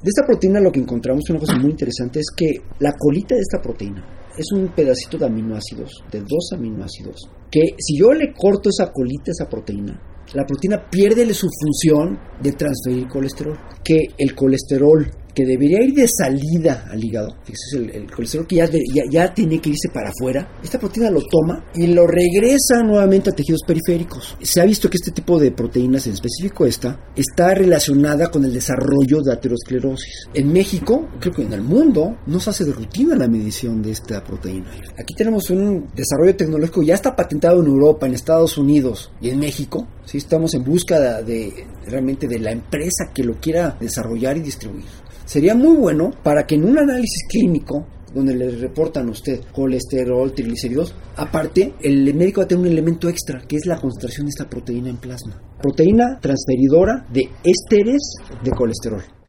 De esta proteína lo que encontramos, una cosa muy interesante, es que la colita de esta proteína es un pedacito de aminoácidos, de 2 aminoácidos, que si yo le corto esa colita a esa proteína, la proteína pierde su función de transferir colesterol, que el colesterol que debería ir de salida al hígado, fíjese, el colesterol que ya tiene que irse para afuera, esta proteína lo toma y lo regresa nuevamente a tejidos periféricos. Se ha visto que este tipo de proteínas, en específico esta, está relacionada con el desarrollo de aterosclerosis. En México, creo que en el mundo, no se hace de rutina la medición de esta proteína. Aquí tenemos un desarrollo tecnológico, ya está patentado en Europa, en Estados Unidos y en México. Sí, estamos en busca realmente de la empresa que lo quiera desarrollar y distribuir. Sería muy bueno para que en un análisis clínico donde le reportan a usted colesterol, triglicéridos, aparte el médico va a tener un elemento extra que es la concentración de esta proteína en plasma. Proteína transferidora de ésteres de colesterol.